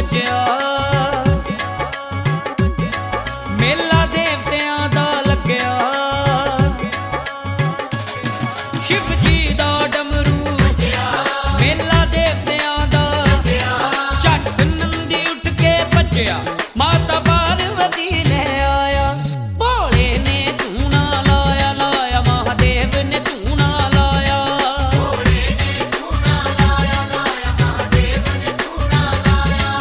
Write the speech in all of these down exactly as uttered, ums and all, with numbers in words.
गूंजिया, मेला देवतियां दा लग्या। शिव जी दा डमरू मेला देवतियां दा, झट नंदी उठ के भज्या, माता पार्वती ले आया। भोले ने धूना लाया लाया, महादेव ने धूना लाया। भोले ने धूना लाया लाया, महादेव ने धूना लाया।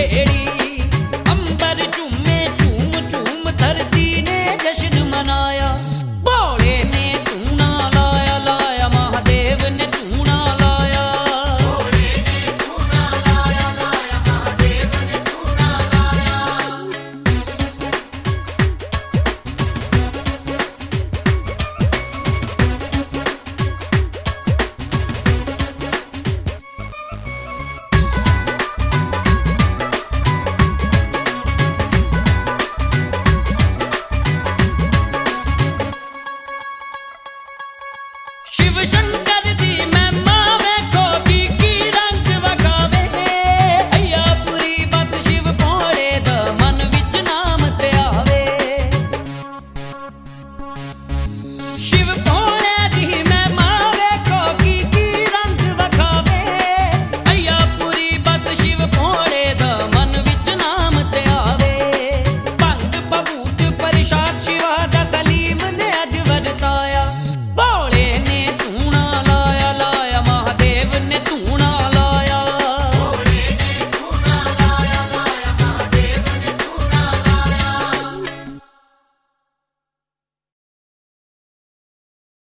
अंबर झूमे झूम झूम धरती ने जश्न मनाया।